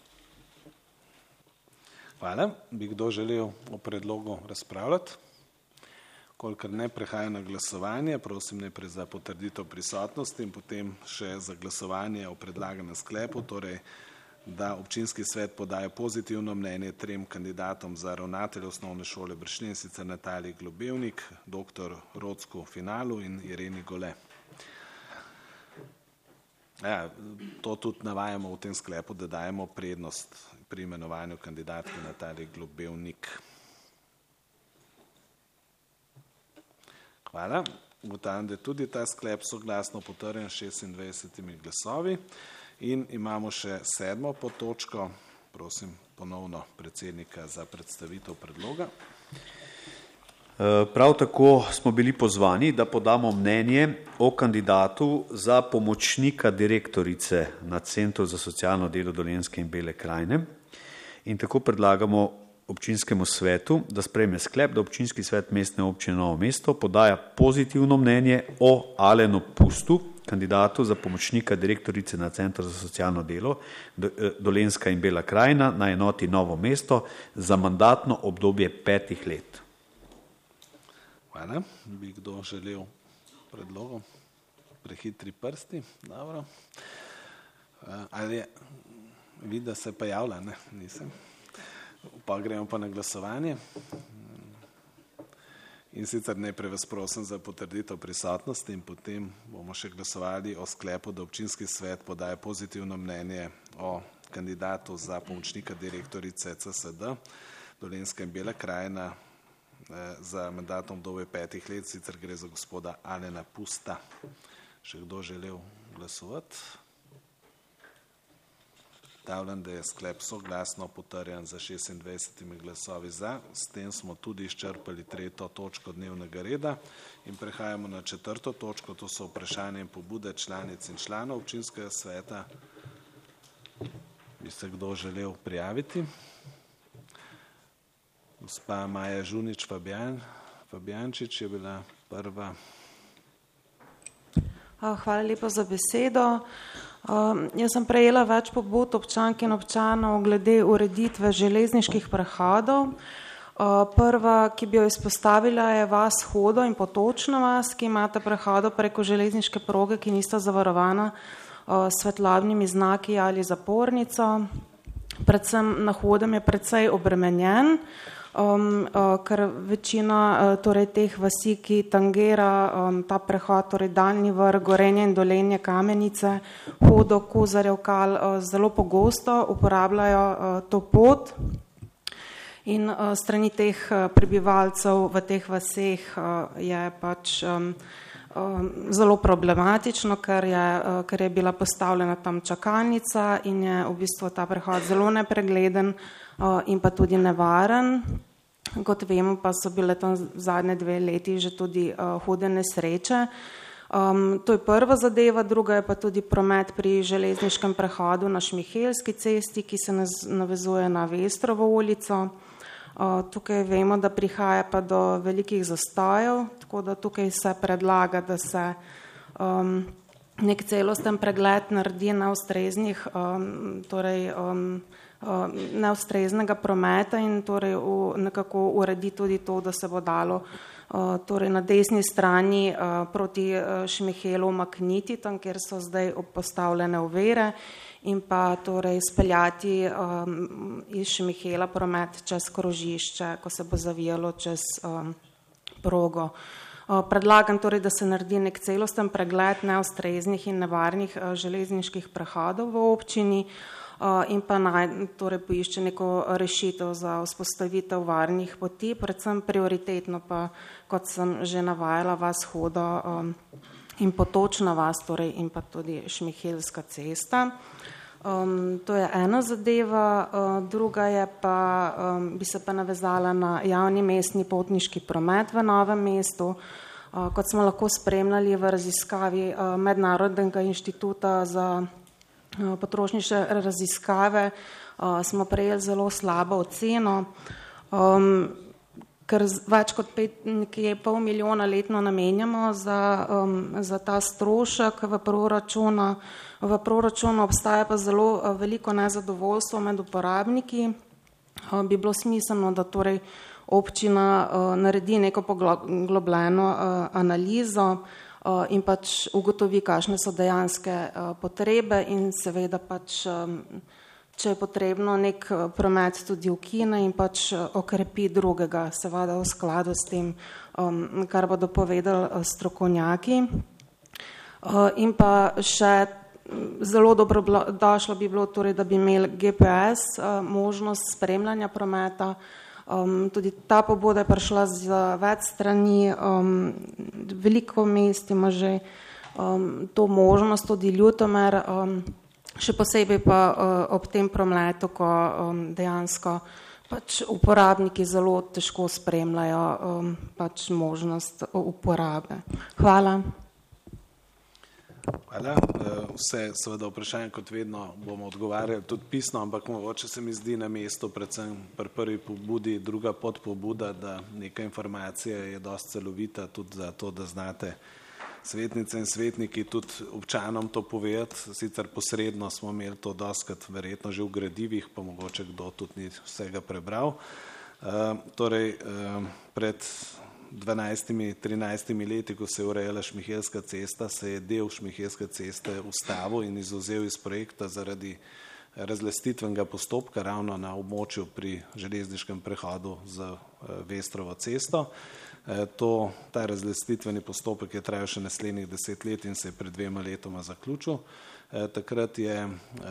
Hvala. Bi kdo želel o predlogu razpravljati? Kolikor ne, prehaja na glasovanje. Prosim najprej za potrditev prisotnosti in potem še za glasovanje o predlaganem sklepu, torej da občinski svet podaja pozitivno mnenje trem kandidatom za ravnatelja Osnovne šole Bršljin, sicer Nataliji Globevnik, doktor Rocku Finalu in Ireni Gole. Ja, to tudi navajamo v tem sklepu, da dajemo prednost pri imenovanju kandidatke Nataliji Globevnik. Hvala. Ugotavljam, da je tudi ta sklep soglasno potrjen s šestindvajsetimi glasovi. In imamo še sedmo podtočko. Prosim ponovno predsednika za predstavitev predloga.
Prav tako smo bili pozvani, da podamo mnenje o kandidatu za pomočnika direktorice na Centru za socialno delo Dolenjske in Bele krajine. In tako predlagamo občinskemu svetu, da sprejme sklep, da občinski svet mestne občine Novo mesto podaja pozitivno mnenje o Alenu Pustu, kandidatu za pomočnika direktorice na Centru za socialno delo Dolenjska in Bela krajina na enoti Novo mesto za mandatno obdobje petih let.
Hvala. Bi kdo želel predlogom? Prehitri prsti? Dobro. Ali je, vidi, da se pa javlja, ne? Nisem. Pa gremo pa na glasovanje. In sicer najprej vas prosim za potrditev prisotnosti in potem bomo še glasovali o sklepu, da občinski svet podaja pozitivno mnenje o kandidatu za pomočnika direktorice C S D Dolenjska in Bela krajina za mandatno obdobje petih let, sicer gre za gospoda Alena Pusta. Še kdo želel glasovati? Ugotavljam, da je sklep soglasno potrjen za šestindvajsetimi glasovi za. S tem smo tudi izčrpali tretjo točko dnevnega reda in prehajamo na četrto točko, to so vprašanja in pobude članic in članov občinskega sveta. Bi se kdo želel prijaviti? Gospa Maja Žunič Fabijan, Fabijančič je bila prva.
Hvala lepa za besedo. Jaz sem prejela več pobud občank in občanov glede ureditve železniških prehodov. Prva, ki bi jo izpostavila, je vas Hodo in Potočna vas, ki imata prehodo preko železniške proge, ki nista zavarovana s svetlobnimi znaki ali zapornico. Predvsem na Hodem je precej obremenjen, Um, uh, ker večina uh, torej teh vasi, ki tangira um, ta prehod, torej Daljni Vrh, Gorenje in Dolenje, Kamenice, Hodo, Kozarjev Kal, uh, zelo pogosto uporabljajo uh, to pot. In uh, strani teh uh, prebivalcev v teh vaseh uh, je pač um, um, zelo problematično, ker je, uh, ker je bila postavljena tam čakalnica in je v bistvu ta prehod zelo nepregleden in pa tudi nevaren. Kot vemo, pa so bile tam zadnje dve leti že tudi uh, hude nesreče. Um, to je prva zadeva, druga je pa tudi promet pri železniškem prehodu na Šmihelski cesti, ki se navezuje na Vestrovo ulico. Uh, tukaj vemo, da prihaja pa do velikih zastojev, tako da tukaj se predlaga, da se um, nek celosten pregled naredi na ustreznih, um, torej um, neustreznega prometa in torej v, nekako uredi tudi to, da se bo dalo uh, torej na desni strani uh, proti uh, Šmihelu umakniti, tam kjer so zdaj postavljene ovire in pa torej speljati um, iz Šmihela promet čez krožišče, ko se bo zavijalo čez um, progo. Uh, predlagam torej, da se naredi nek celosten pregled neustreznih in nevarnih uh, železniških prehodov v občini, Uh, in pa naj, torej poišče neko rešitev za vzpostavitev varnih poti, predvsem prioritetno pa, kot sem že navajala, vas Hodo um, in Potočna vas, torej in pa tudi Šmihelska cesta. Um, to je ena zadeva, uh, druga je pa, um, bi se pa navezala na javni mestni potniški promet v Novem mestu. Uh, kot smo lahko spremljali v raziskavi uh, Mednarodnega inštituta za potrošniške raziskave, uh, smo prejeli zelo slabo oceno, um, ker več kot pet, nekje pol milijona letno namenjamo za, um, za ta strošek v proračunu. V proračunu obstaja pa zelo uh, veliko nezadovoljstvo med uporabniki. Uh, bi bilo smiselno, da torej občina uh, naredi neko poglobljeno uh, analizo in pač ugotovi, kakšne so dejanske potrebe in seveda pač, če je potrebno, nek promet tudi ukine in pač okrepi drugega, seveda v skladu s tem, kar bodo povedali strokovnjaki. In pa še zelo dobro došlo bi bilo, torej, da bi imeli G P S možnost spremljanja prometa, Um, tudi ta pobuda je prišla z več strani, um, veliko mest ima že um, to možnost, tudi Ljutomer, um, še posebej pa uh, ob tem prometu, ko um, dejansko pač uporabniki zelo težko spremljajo um, pač možnost uporabe. Hvala.
Hvala. Vse seveda vprašanje, kot vedno, bomo odgovarjali tudi pisno, ampak mogoče se mi zdi na mestu, predvsem pri prvi pobudi, druga podpobuda, da neka informacija je dosti celovita tudi za to, da znate svetnice in svetniki tudi občanom to povedati. Sicer posredno smo imeli to dostikrat verjetno že v gradivih, pa mogoče kdo tudi ni vsega prebral. Torej, pred dvanajstimi, trinajstimi leti, ko se je urejala Šmihelska cesta, se je del Šmihelske ceste ustavil in izuzel iz projekta zaradi razlastitvenega postopka ravno na območju pri železniškem prehodu z Vestrovo cesto. To, ta razlastitveni postopek je trajal še naslednjih deset let in se je pred dvema letoma zaključil. Takrat je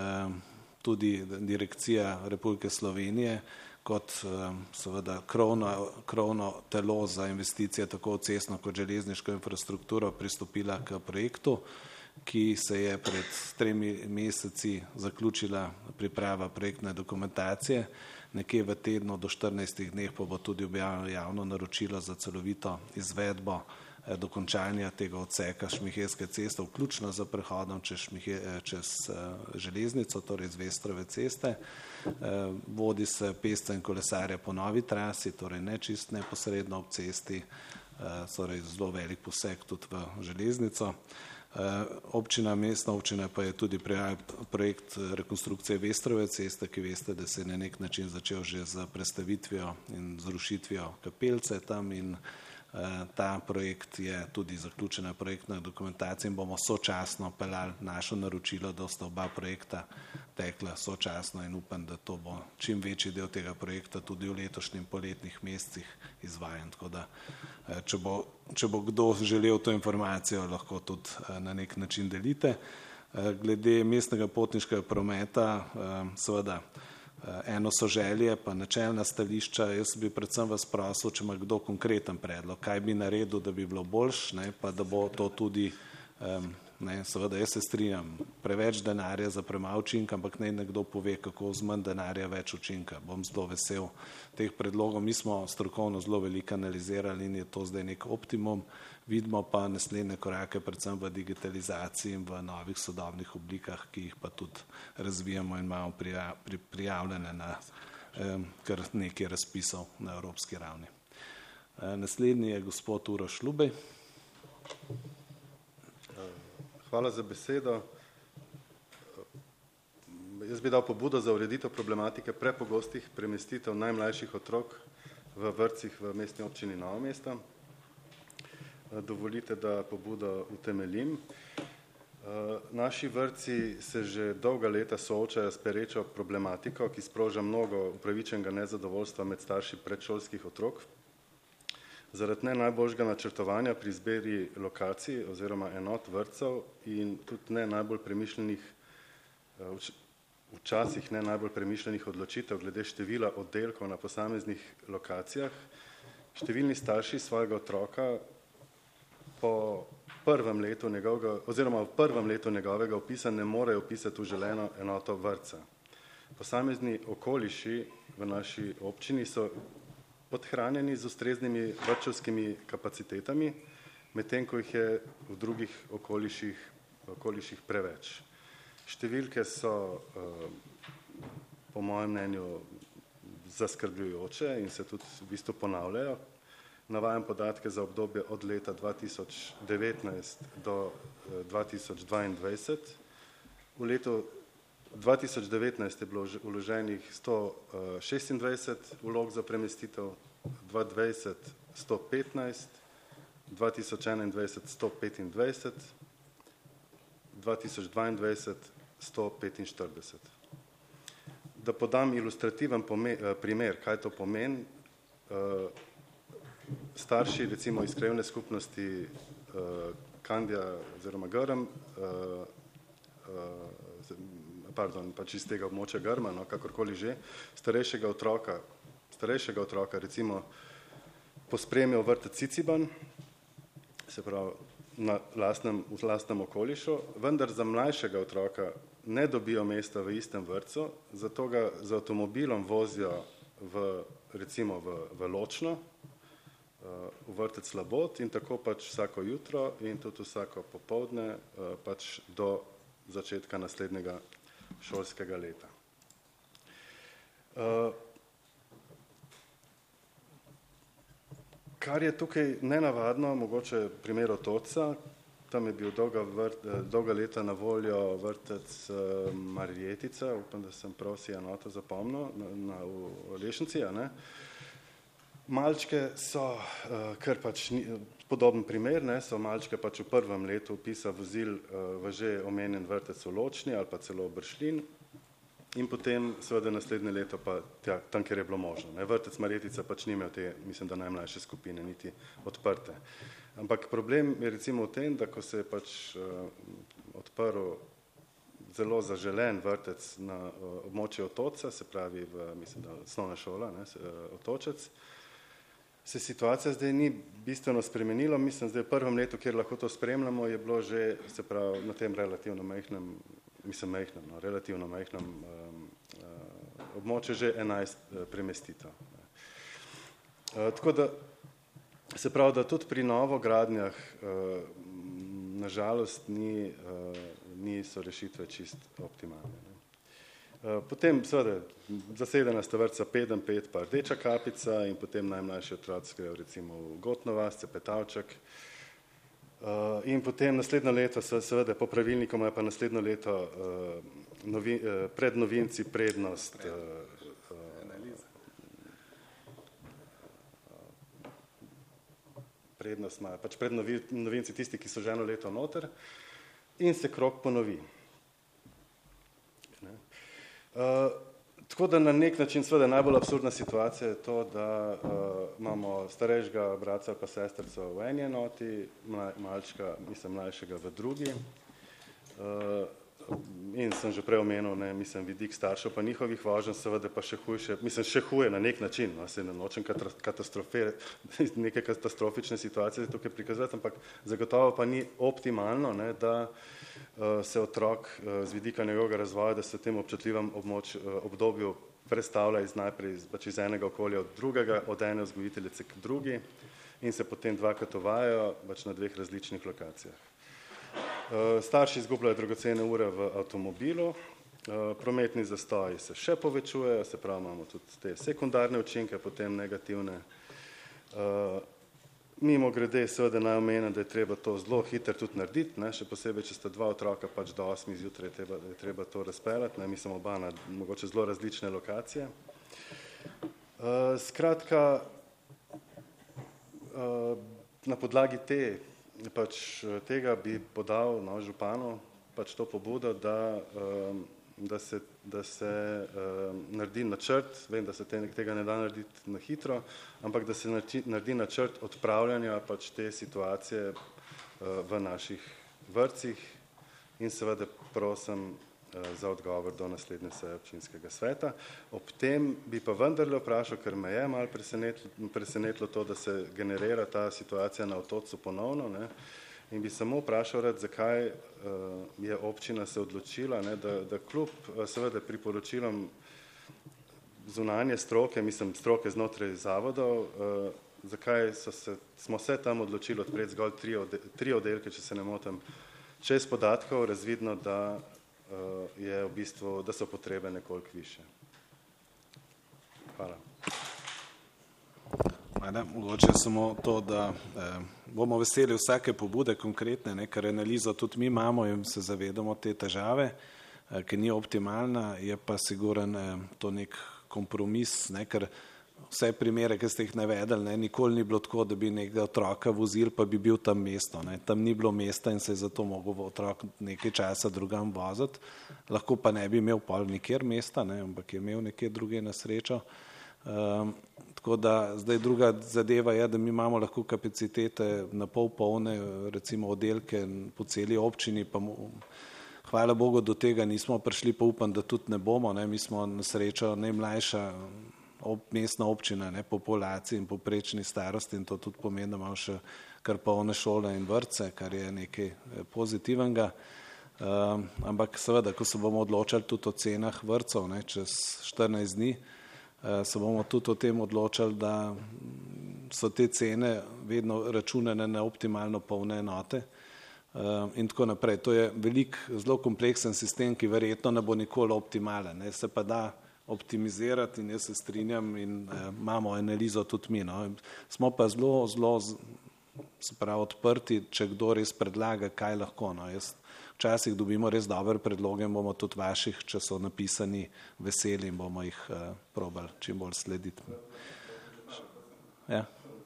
tudi Direkcija Republike Slovenije kot seveda krovno, krovno telo za investicije tako v cestno kot železniško infrastrukturo pristopila k projektu, ki se je pred tremi meseci zaključila priprava projektne dokumentacije. Nekje v tednu do štirinajstih dneh pa bo tudi objavljeno javno naročilo za celovito izvedbo dokončanja tega odseka Šmihelske ceste, vključno za prehodom čez, Šmihe, čez železnico, torej z Vestrove ceste. Vodi se pešce in kolesarje po novi trasi, torej ne čist neposredno ob cesti, torej zelo velik poseg tudi v železnico. Občina, mestna občina pa je tudi prijavila projekt rekonstrukcije Vestrove ceste, ki veste, da se je na nek način začel že z prestavitvijo in zrušitvijo kapelce tam in ta projekt je tudi zaključena projektna dokumentacija in bomo sočasno peljali našo naročilo, da sta oba projekta tekla sočasno in upam, da to bo čim večji del tega projekta tudi v letošnjih poletnih mesecih izvajan. Tako da, če bo, če bo kdo želel to informacijo, lahko tudi na nek način delite. Glede mestnega potniškega prometa, seveda, eno so želje, pa načelna stališča. Jaz bi predvsem vas prosil, če ima kdo konkreten predlog, kaj bi naredil, da bi bilo boljš, ne, pa da bo to tudi, ne, seveda jaz se strinjam, preveč denarja za premalo učinka, ampak naj nekdo pove, kako z manj denarja več učinka. Bom zelo vesel teh predlogov. Mi smo strokovno zelo veliko analizirali in je to zdaj nek optimum. Vidimo pa naslednje korake, predvsem v digitalizaciji in v novih sodobnih oblikah, ki jih pa tudi razvijamo in imamo prijavljene na kar nekaj razpisov na evropski ravni. Naslednji je gospod Uroš Lubej.
Hvala za besedo. Jaz bi dal pobudo za ureditev problematike prepogostih premestitev najmlajših otrok v vrtcih v mestni občini Novo mesto. Dovolite, da pobudo utemeljim. Naši vrtci se že dolga leta soočajo s perečo problematiko, ki sproža mnogo upravičenega nezadovoljstva med starši predšolskih otrok. Zaradi ne najboljšega načrtovanja pri izbiri lokacij oziroma enot vrtcev in tudi ne najbolj premišljenih, včasih ne najbolj premišljenih odločitev glede števila oddelkov na posameznih lokacijah, številni starši svojega otroka po prvem letu njegovega, oziroma v prvem letu njegovega vpisa ne morejo vpisati v želeno enoto vrtca. Posamezni okoliši v naši občini so podhranjeni z ustreznimi vrtčevskimi kapacitetami, medtem ko jih je v drugih okoliših, okoliših preveč. Številke so po mojem mnenju zaskrbljujoče in se tudi v bistvu ponavljajo. Navajam podatke za obdobje od leta dva tisoč devetnajst do dva tisoč dvaindvajset. V letu dva tisoč devetnajst je bilo vloženih sto šestindvajset vlog za premestitev, dva tisoč dvajset sto petnajst, dva tisoč enaindvajset sto petindvajset, dva tisoč dvaindvajset sto petinštirideset. Da podam ilustrativen primer, kaj to pomeni. Starši, recimo iz krajevne skupnosti Kandja oziroma Grm, pardon, pač iz tega območja Grma, no, kakorkoli že, starejšega otroka starejšega otroka recimo pospremijo vrtec Ciciban, se pravi na lastnem, v lastnem okolišu, vendar za mlajšega otroka ne dobijo mesta v istem vrtcu, zato ga z avtomobilom vozijo v, recimo v, v Ločno, v vrtec Slabot in tako pač vsako jutro in tudi vsako popoldne pač do začetka naslednjega šolskega leta. Kar je tukaj nenavadno, mogoče primer Otočca, tam je bil dolga, vrt, dolga leta na voljo vrtec Marjetica, upam, da sem prav si enoto zapomnil, na, na, v Lešnici, a ne. Malčke so, kar pač ni, podoben primer, ne, so malčke pač v prvem letu vpisa vozil v že omenjen vrtec v Ločni ali pa celo v Bršljin in potem seveda naslednje leto pa tja, tam, kjer je bilo možno. Ne. Vrtec Marjetica pač ni imel te, mislim, da najmlajše skupine niti odprte. Ampak problem je recimo v tem, da ko se je pač odprl zelo zaželen vrtec na območju Otočca, se pravi v, mislim, da osnovna šola, ne, Otočec, se situacija zdaj ni bistveno spremenila. Mislim, zdaj v prvem letu, kjer lahko to spremljamo, je bilo že, se pravi, na tem relativno majhnem, mislim, majhnem, no, relativno majhnem um, uh, območju že enajst uh, premestitev. Uh, tako da, se pravi, da tudi pri novogradnjah uh, nažalost ni, uh, niso rešitve čist optimalne. Ne. Potem seveda zasedena sta vrtca Pedem pet pa Rdeča kapica in potem najmlajši otroci grejo recimo v Gotnovas, Cepetavček in potem naslednjo leto seveda po pravilniku imajo pa naslednjo leto novi, pred novinci prednost prednost imajo pač pred novinci tisti, ki so že eno leto noter in se krog ponovi. Uh, tako da na nek način seveda najbolj absurdna situacija je to, da uh, imamo starejšega bratca ali pa sestrico v eni enoti, mlaj, malčka, mislim, mlajšega v drugi. Uh, in sem že prej omenil, ne, mislim, vidik staršev pa njihovih voženj, seveda pa še hujše, mislim, še huje na nek način, no, se ne nočem katastrofe, neke katastrofične situacije tukaj prikazati, ampak zagotovo pa ni optimalno, ne, da uh, se otrok uh, z vidika njegovega razvoja, da se v tem občutljivem območ, uh, obdobju prestavlja iz najprej pač iz enega okolja od drugega, od ene vzgojiteljice k drugi in se potem dvakrat uvajajo pač na dveh različnih lokacijah. Starši izgubljajo dragocene ure v avtomobilu, prometni zastoji se še povečujejo, se pravi, imamo tudi te sekundarne učinke, potem negativne. Mimo grede seveda naj omenim, da je treba to zelo hitro tudi narediti, ne, še posebej, če sta dva otroka pač do osmih zjutraj, je treba, je treba to razpeljati, ne, mi smo oba na mogoče zelo različne lokacije. Skratka, na podlagi te pač tega bi podal no, županu pač to pobudo, da, da se, da se naredi načrt, vem, da se tega ne da narediti na hitro, ampak da se naredi načrt odpravljanja pač te situacije v naših vrtcih in seveda prosim za odgovor do naslednje seje občinskega sveta. Ob tem bi pa vendarle vprašal, ker me je malo presenetilo, presenetilo to, da se generira ta situacija na Otočcu ponovno, ne, in bi samo vprašal rad, zakaj uh, je občina se odločila, ne, da, da kljub uh, seveda priporočilom zunanje stroke, mislim stroke znotraj zavodov, uh, zakaj so se, smo se tam odločili odpreti zgolj tri, ode, tri oddelke, če se ne motim, če iz podatkov razvidno, da je v bistvu, da so potrebe nekoliko više. Hvala.
Ajde, mogoče samo to, da eh, bomo veseli vsake pobude konkretne, ne, ker analizo tudi mi imamo in se zavedamo te težave, eh, ki ni optimalna, je pa siguren eh, to nek kompromis, ne, ker vse primere, ki ste jih navedli, ne, nikoli ni bilo tako, da bi nekega otroka vozil, pa bi bil tam mesto. Ne. Tam ni bilo mesta in se je zato mogel otrok nekaj časa drugam voziti. Lahko pa ne bi imel pol nikjer mesta, ne, ampak je imel nekje druge na srečo. Um, tako da zdaj druga zadeva je, da mi imamo lahko kapacitete na pol polne, recimo oddelke po celi občini, pa mu, hvala Bogu do tega nismo prišli, pa upam, da tudi ne bomo. Ne. Mi smo na srečo najmlajša mestna občina, ne, populaciji in poprečni starosti in to tudi pomeni, da imamo še kar polne šole in vrtce, kar je nekaj pozitivnega. Uh, ampak seveda, ko se bomo odločali tudi o cenah vrtcev, ne, čez štirinajst dni, uh, se bomo tudi o tem odločali, da so te cene vedno računane na optimalno polne enote uh, in tako naprej. To je velik, zelo kompleksen sistem, ki verjetno ne bo nikoli optimalen, ne, se pa da optimizirati in jaz se strinjam in eh, imamo analizo tudi mi. No. Smo pa zelo, zelo se pravi odprti, če kdo res predlaga, kaj lahko. No. Jaz včasih dobimo res dobre predloge in bomo tudi vaših, če so napisani, veseli in bomo jih eh, probali čim bolj slediti. Ja.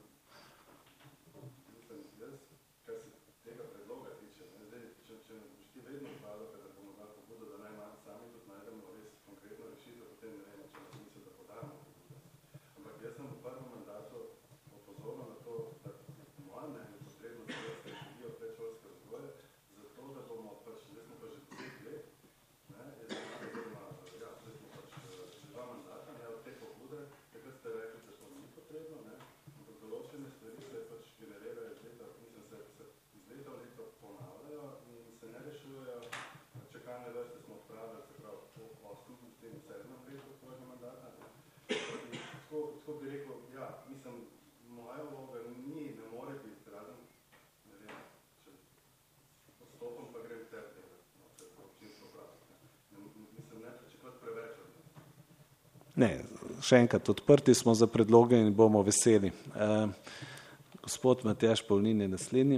Ne, še enkrat, odprti smo za predloge in bomo veseli. Uh, gospod Matjaž Pavlin je naslednji.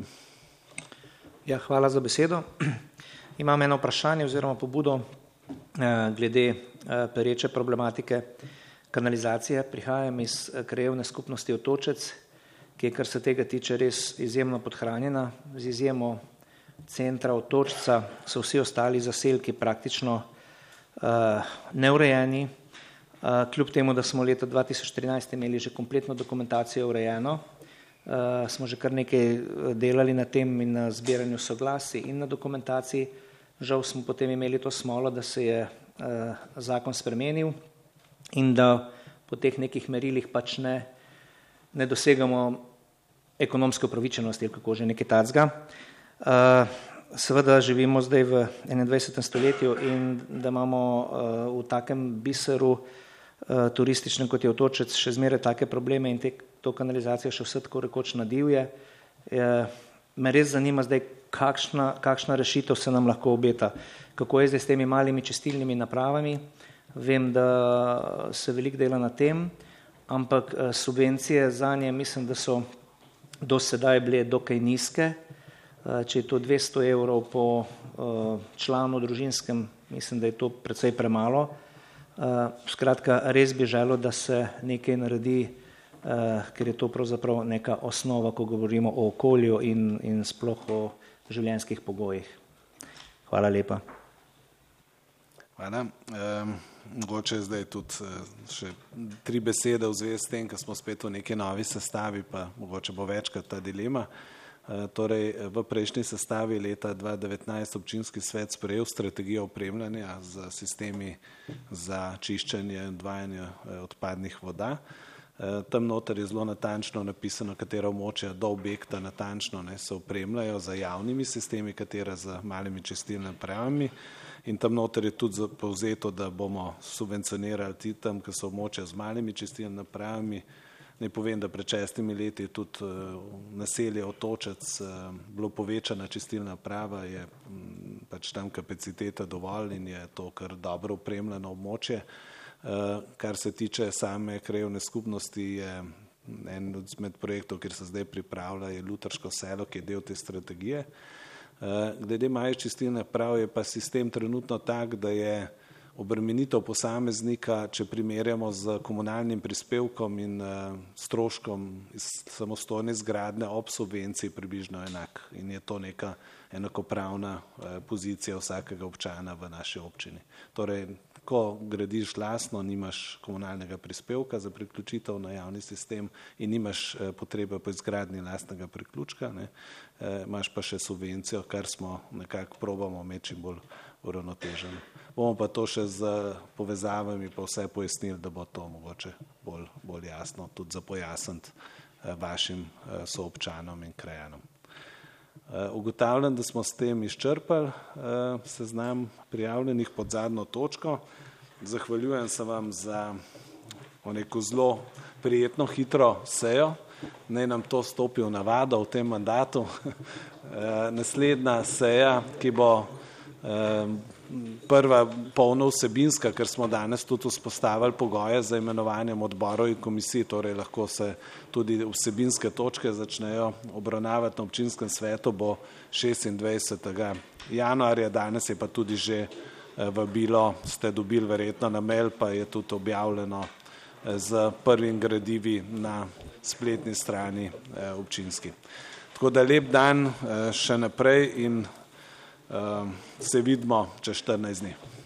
Ja, hvala za besedo. Imam eno vprašanje oziroma pobudo uh, glede uh, pereče problematike kanalizacije. Prihajam iz uh, krajevne skupnosti Otočec, ki je, kar se tega tiče, res izjemno podhranjena. Z izjemo centra Otočca so vsi ostali zaselki praktično uh, neurejeni. Kljub temu, da smo leta dva tisoč trinajst imeli že kompletno dokumentacijo urejeno, smo že kar nekaj delali na tem in na zbiranju soglasij in na dokumentaciji. Žal smo potem imeli to smolo, da se je zakon spremenil in da po teh nekih merilih pač ne, ne dosegamo ekonomske upravičenosti ali kako že nekaj tacga. Seveda živimo zdaj v enaindvajsetem stoletju in da imamo v takem biseru turističnem, kot je Otočec, še zmeraj take probleme in te, to kanalizacijo še vse tako rekoč nadivje. Me res zanima zdaj, kakšna, kakšna rešitev se nam lahko obeta. Kako je zdaj s temi malimi čistilnimi napravami? Vem, da se veliko dela na tem, ampak subvencije za nje mislim, da so do sedaj bile dokaj nizke. Če je to dvesto evrov po članu družinskem, mislim, da je to precej premalo. Uh, skratka, res bi želel, da se nekaj naredi, uh, ker je to pravzaprav neka osnova, ko govorimo o okolju in, in sploh o življenjskih pogojih. Hvala lepa.
Hvala. Um, mogoče zdaj tudi uh, še tri besede v zvezi s tem, ker smo spet v neki novi sestavi, pa mogoče bo večkrat ta dilema. Torej, v prejšnji sestavi leta dva tisoč devetnajst občinski svet sprejel strategijo opremljanja z sistemi za čiščenje in odvajanje odpadnih voda. Tam noter je zelo natančno napisano, katera območja do objekta natančno ne, se opremljajo za javnimi sistemi, katera z malimi čistilnimi napravami. In tam noter je tudi povzeto, da bomo subvencionirali tam, ki so območja z malimi čistilnimi napravami. Naj povem, da pred šestimi leti je tudi naselje Otočec bilo povečana čistilna naprava, je pač tam kapaciteta dovolj in je to kar dobro opremljeno območje. Kar se tiče same krajevne skupnosti, je en od projektov, kjer se zdaj pripravlja, je Lutrško selo, ki je del te strategije. Glede malih čistilnih naprav je pa sistem trenutno tak, da je obremenitev posameznika, če primerjamo z komunalnim prispevkom in uh, stroškom iz samostojne zgradnje ob subvenciji približno enak. In je to neka enakopravna uh, pozicija vsakega občana v naši občini. Torej, ko gradiš lastno, nimaš komunalnega prispevka za priključitev na javni sistem in nimaš uh, potrebe po izgradnji lastnega priključka, ne, uh, imaš pa še subvencijo, kar smo nekako probamo imeti čim bolj uravnoteženo. Bomo pa to še z povezavami pa vse pojasnili, da bo to mogoče bolj bolj jasno tudi za pojasniti vašim soobčanom in krajanom. Ugotavljam, da smo s tem izčrpali seznam prijavljenih pod zadnjo točko. Zahvaljujem se vam za neko zelo prijetno, hitro sejo. Naj nam to stopi v navado v tem mandatu. Naslednja seja, ki bo prva polno vsebinska, ker smo danes tudi vzpostavili pogoje za imenovanjem odborov in komisij, torej lahko se tudi vsebinske točke začnejo obravnavati na občinskem svetu, bo šestindvajsetega januarja, danes je pa tudi že vabilo, ste dobili verjetno na mail, pa je tudi objavljeno z prvim gradivi na spletni strani občinski. Tako da lep dan še naprej in se vidimo čez štirinajst dni.